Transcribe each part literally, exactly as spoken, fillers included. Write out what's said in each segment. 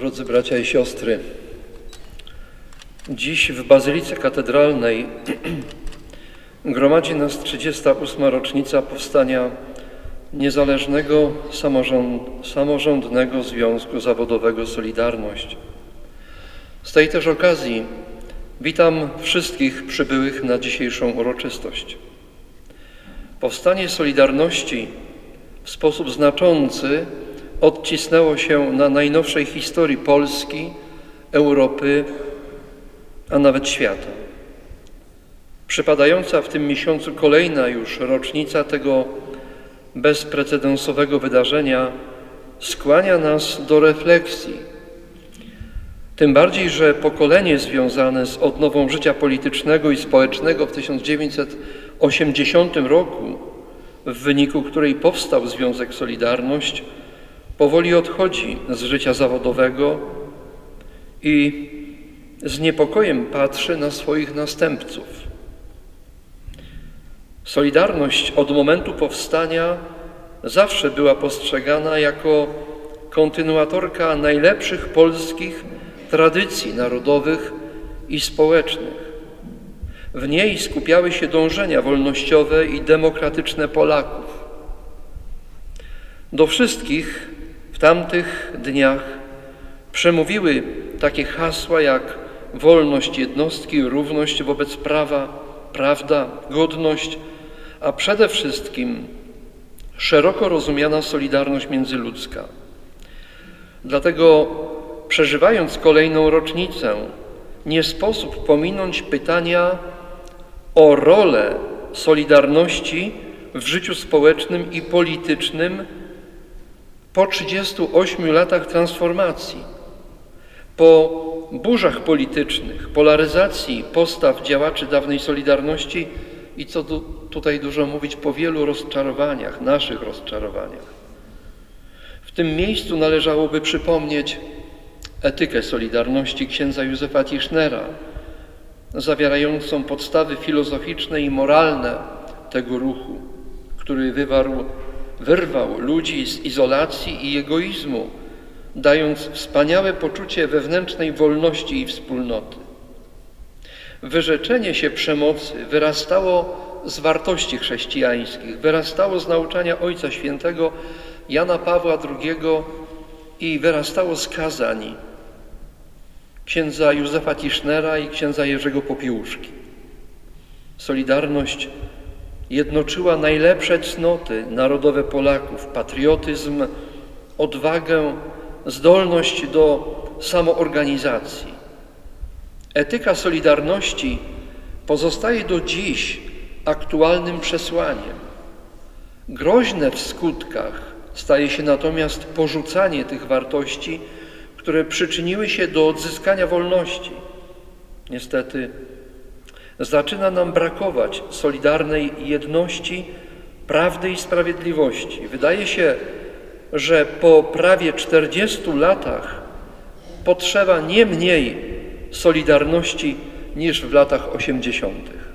Drodzy bracia i siostry, dziś w Bazylice Katedralnej gromadzi nas trzydziesta ósma rocznica powstania Niezależnego Samorząd, Samorządnego Związku Zawodowego Solidarność. Z tej też okazji witam wszystkich przybyłych na dzisiejszą uroczystość. Powstanie Solidarności w sposób znaczący odcisnęło się na najnowszej historii Polski, Europy, a nawet świata. Przypadająca w tym miesiącu kolejna już rocznica tego bezprecedensowego wydarzenia skłania nas do refleksji. Tym bardziej, że pokolenie związane z odnową życia politycznego i społecznego w tysiąc dziewięćset osiemdziesiątym roku, w wyniku której powstał Związek Solidarność, powoli odchodzi z życia zawodowego i z niepokojem patrzy na swoich następców. Solidarność od momentu powstania zawsze była postrzegana jako kontynuatorka najlepszych polskich tradycji narodowych i społecznych. W niej skupiały się dążenia wolnościowe i demokratyczne Polaków. Do wszystkich w tamtych dniach przemówiły takie hasła jak wolność jednostki, równość wobec prawa, prawda, godność, a przede wszystkim szeroko rozumiana solidarność międzyludzka. Dlatego, przeżywając kolejną rocznicę, nie sposób pominąć pytania o rolę solidarności w życiu społecznym i politycznym po trzydziestu ośmiu latach transformacji, po burzach politycznych, polaryzacji postaw działaczy dawnej Solidarności i co tu, tutaj dużo mówić, po wielu rozczarowaniach, naszych rozczarowaniach. W tym miejscu należałoby przypomnieć etykę Solidarności księdza Józefa Tischnera, zawierającą podstawy filozoficzne i moralne tego ruchu, który wywarł, wyrwał ludzi z izolacji i egoizmu, dając wspaniałe poczucie wewnętrznej wolności i wspólnoty. Wyrzeczenie się przemocy wyrastało z wartości chrześcijańskich, wyrastało z nauczania Ojca Świętego Jana Pawła drugiego i wyrastało z kazań księdza Józefa Tischnera i księdza Jerzego Popiełuszki. Solidarność jednoczyła najlepsze cnoty narodowe Polaków, patriotyzm, odwagę, zdolność do samoorganizacji. Etyka Solidarności pozostaje do dziś aktualnym przesłaniem. Groźne w skutkach staje się natomiast porzucanie tych wartości, które przyczyniły się do odzyskania wolności. Niestety zaczyna nam brakować solidarnej jedności, prawdy i sprawiedliwości. Wydaje się, że po prawie czterdziestu latach potrzeba nie mniej solidarności niż w latach osiemdziesiątych.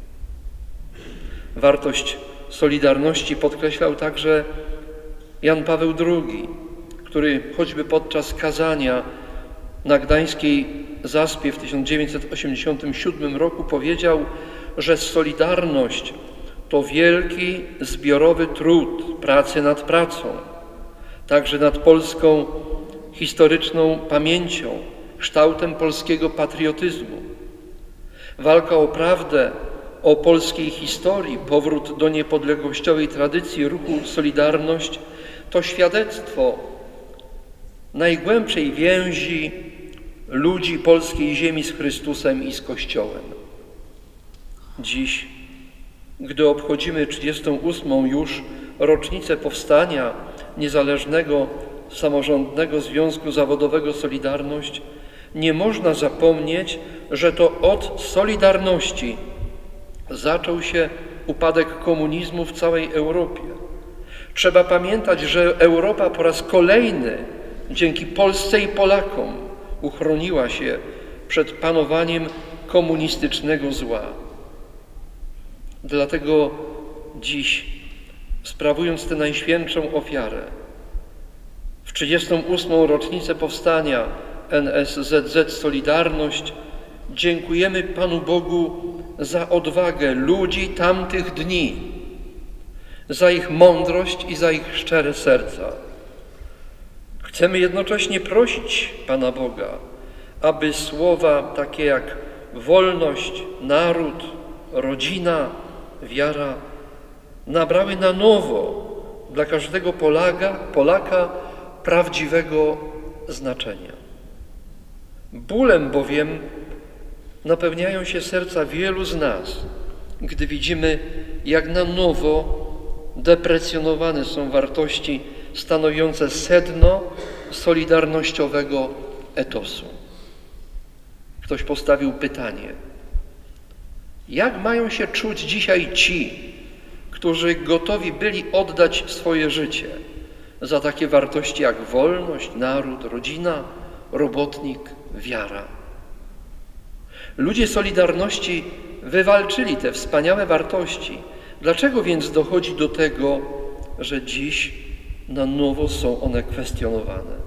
Wartość solidarności podkreślał także Jan Paweł drugi, który choćby podczas kazania na Gdańskiej Zaspie w tysiąc dziewięćset osiemdziesiątym siódmym roku powiedział, że solidarność to wielki zbiorowy trud pracy nad pracą, także nad polską historyczną pamięcią, kształtem polskiego patriotyzmu. Walka o prawdę, o polskiej historii, powrót do niepodległościowej tradycji ruchu Solidarność to świadectwo najgłębszej więzi ludzi polskiej ziemi z Chrystusem i z Kościołem. Dziś, gdy obchodzimy trzydziestą ósmą już rocznicę powstania Niezależnego Samorządnego Związku Zawodowego Solidarność, nie można zapomnieć, że to od Solidarności zaczął się upadek komunizmu w całej Europie. Trzeba pamiętać, że Europa po raz kolejny dzięki Polsce i Polakom uchroniła się przed panowaniem komunistycznego zła. Dlatego dziś, sprawując tę najświętszą ofiarę, w trzydziestą ósmą rocznicę powstania N S Z Z Solidarność dziękujemy Panu Bogu za odwagę ludzi tamtych dni, za ich mądrość i za ich szczere serca. Chcemy jednocześnie prosić Pana Boga, aby słowa takie jak wolność, naród, rodzina, wiara nabrały na nowo dla każdego Polaka, Polaka prawdziwego znaczenia. Bólem bowiem napełniają się serca wielu z nas, gdy widzimy, jak na nowo deprecjonowane są wartości stanowiące sedno solidarnościowego etosu. Ktoś postawił pytanie: jak mają się czuć dzisiaj ci, którzy gotowi byli oddać swoje życie za takie wartości jak wolność, naród, rodzina, robotnik, wiara? Ludzie Solidarności wywalczyli te wspaniałe wartości. Dlaczego więc dochodzi do tego, że dziś na nowo są one kwestionowane?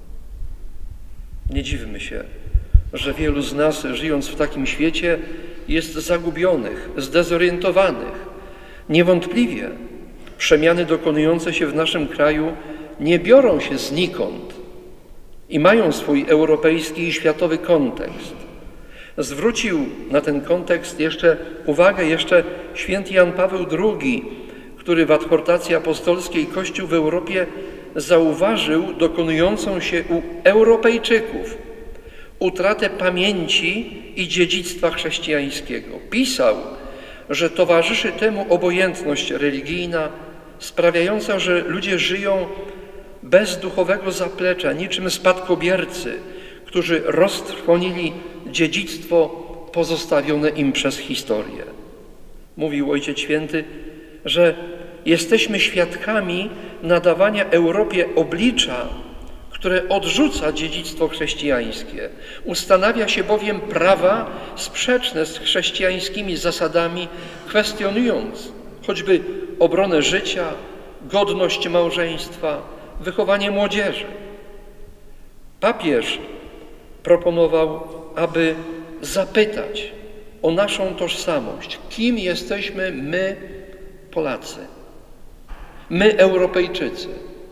Nie dziwmy się, że wielu z nas, żyjąc w takim świecie, jest zagubionych, zdezorientowanych. Niewątpliwie przemiany dokonujące się w naszym kraju nie biorą się znikąd i mają swój europejski i światowy kontekst. Zwrócił na ten kontekst jeszcze uwagę jeszcze święty Jan Paweł drugi, który w adhortacji apostolskiej Kościół w Europie zauważył dokonującą się u Europejczyków utratę pamięci i dziedzictwa chrześcijańskiego. Pisał, że towarzyszy temu obojętność religijna sprawiająca, że ludzie żyją bez duchowego zaplecza, niczym spadkobiercy, którzy roztrwonili dziedzictwo pozostawione im przez historię. Mówił Ojciec Święty, że jesteśmy świadkami nadawania Europie oblicza, które odrzuca dziedzictwo chrześcijańskie. Ustanawia się bowiem prawa sprzeczne z chrześcijańskimi zasadami, kwestionując choćby obronę życia, godność małżeństwa, wychowanie młodzieży. Papież proponował, aby zapytać o naszą tożsamość. Kim jesteśmy my, Polacy? My, Europejczycy.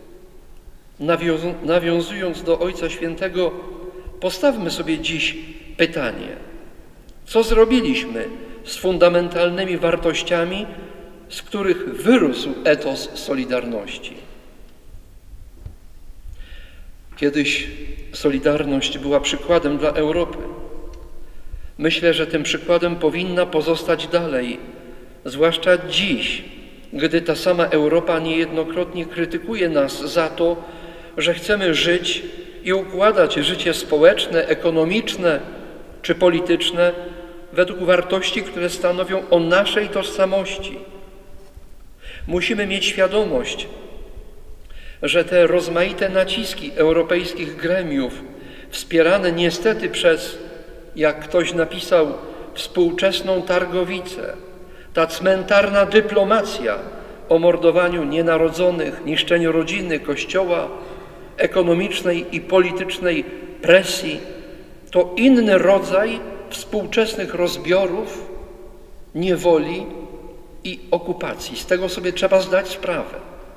Nawiązując do Ojca Świętego, postawmy sobie dziś pytanie: co zrobiliśmy z fundamentalnymi wartościami, z których wyrósł etos Solidarności? Kiedyś Solidarność była przykładem dla Europy. Myślę, że tym przykładem powinna pozostać dalej, zwłaszcza dziś, gdy ta sama Europa niejednokrotnie krytykuje nas za to, że chcemy żyć i układać życie społeczne, ekonomiczne czy polityczne według wartości, które stanowią o naszej tożsamości. Musimy mieć świadomość, że te rozmaite naciski europejskich gremiów, wspierane niestety przez, jak ktoś napisał, współczesną targowicę, ta cmentarna dyplomacja o mordowaniu nienarodzonych, niszczeniu rodziny, Kościoła, ekonomicznej i politycznej presji, to inny rodzaj współczesnych rozbiorów, niewoli i okupacji. Z tego sobie trzeba zdać sprawę.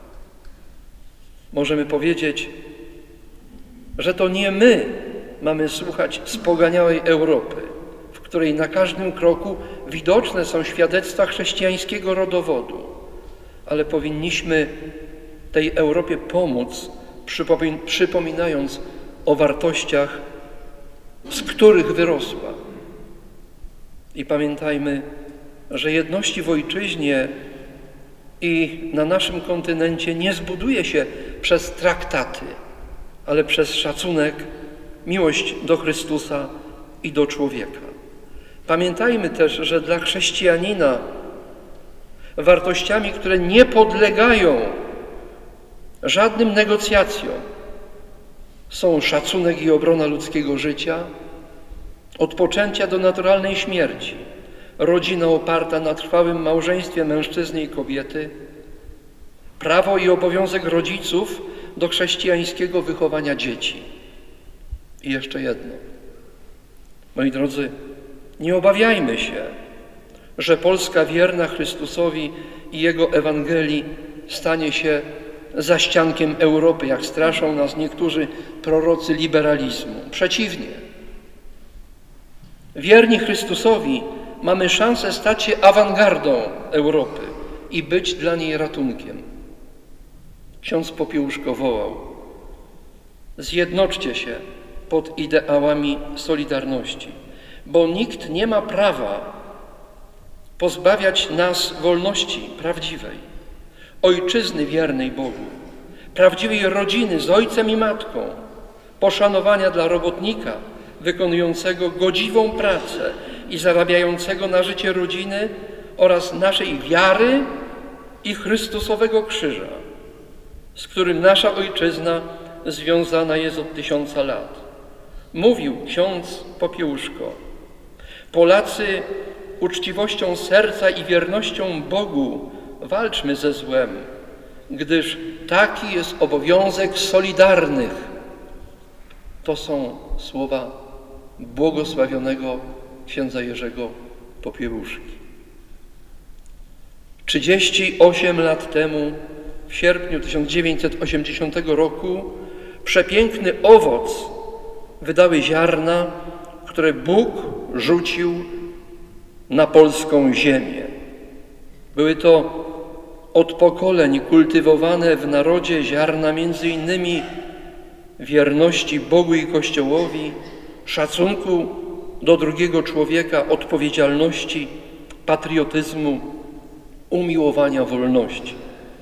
Możemy powiedzieć, że to nie my mamy słuchać spoganiałej Europy, w której na każdym kroku widoczne są świadectwa chrześcijańskiego rodowodu, ale powinniśmy tej Europie pomóc, przypominając o wartościach, z których wyrosła. I pamiętajmy, że jedności w ojczyźnie i na naszym kontynencie nie zbuduje się przez traktaty, ale przez szacunek, miłość do Chrystusa i do człowieka. Pamiętajmy też, że dla chrześcijanina wartościami, które nie podlegają żadnym negocjacjom, są szacunek i obrona ludzkiego życia, od poczęcia do naturalnej śmierci, rodzina oparta na trwałym małżeństwie mężczyzny i kobiety, prawo i obowiązek rodziców do chrześcijańskiego wychowania dzieci. I jeszcze jedno. Moi drodzy, nie obawiajmy się, że Polska wierna Chrystusowi i Jego Ewangelii stanie się zaściankiem Europy, jak straszą nas niektórzy prorocy liberalizmu. Przeciwnie. Wierni Chrystusowi mamy szansę stać się awangardą Europy i być dla niej ratunkiem. Ksiądz Popiełuszko wołał: zjednoczcie się pod ideałami Solidarności, bo nikt nie ma prawa pozbawiać nas wolności prawdziwej, ojczyzny wiernej Bogu, prawdziwej rodziny z ojcem i matką, poszanowania dla robotnika wykonującego godziwą pracę i zarabiającego na życie rodziny oraz naszej wiary i Chrystusowego krzyża, z którym nasza ojczyzna związana jest od tysiąca lat. Mówił ksiądz Popiełuszko: Polacy, uczciwością serca i wiernością Bogu walczmy ze złem, gdyż taki jest obowiązek solidarnych. To są słowa błogosławionego księdza Jerzego Popiełuszki. trzydzieści osiem lat temu, w sierpniu tysiąc dziewięćset osiemdziesiątego roku, przepiękny owoc wydały ziarna, które Bóg rzucił na polską ziemię. Były to od pokoleń kultywowane w narodzie ziarna między innymi wierności Bogu i Kościołowi, szacunku do drugiego człowieka, odpowiedzialności, patriotyzmu, umiłowania wolności.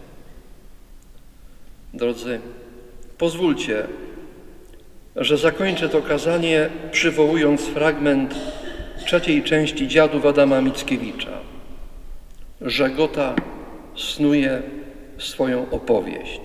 Drodzy, pozwólcie, że zakończę to kazanie przywołując fragment trzeciej części Dziadów Adama Mickiewicza. Żegota snuje swoją opowieść.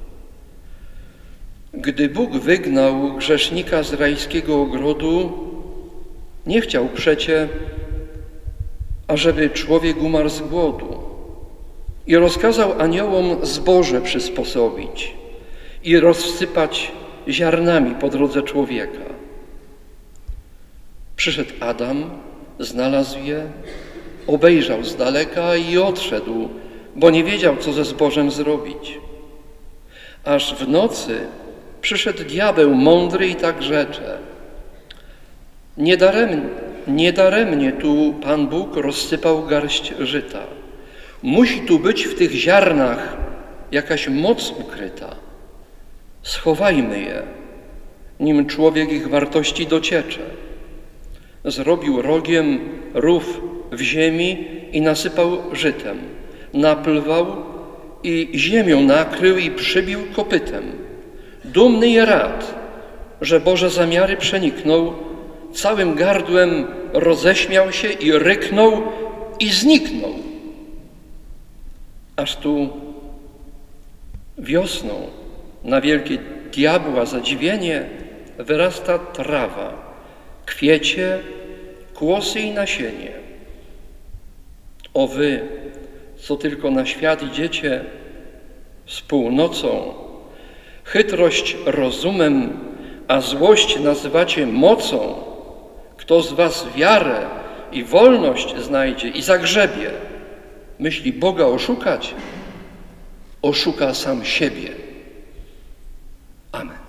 Gdy Bóg wygnał grzesznika z rajskiego ogrodu, nie chciał przecie, ażeby człowiek umarł z głodu, i rozkazał aniołom zboże przysposobić i rozsypać ziarnami po drodze człowieka. Przyszedł Adam, znalazł je, obejrzał z daleka i odszedł, bo nie wiedział, co ze zbożem zrobić. Aż w nocy przyszedł diabeł mądry i tak rzecze: Niedaremnie, niedaremnie tu Pan Bóg rozsypał garść żyta. Musi tu być w tych ziarnach jakaś moc ukryta. Schowajmy je, nim człowiek ich wartości dociecze. Zrobił rogiem rów w ziemi i nasypał żytem. Naplwał i ziemią nakrył i przybił kopytem. Dumny i rad, że Boże zamiary przeniknął, całym gardłem roześmiał się i ryknął i zniknął. Aż tu wiosną na wielkie diabła zadziwienie wyrasta trawa, kwiecie, kłosy i nasienie. O wy, co tylko na świat idziecie z północą, chytrość rozumem, a złość nazywacie mocą, kto z was wiarę i wolność znajdzie i zagrzebie, myśli Boga oszukać, oszuka sam siebie. Amen.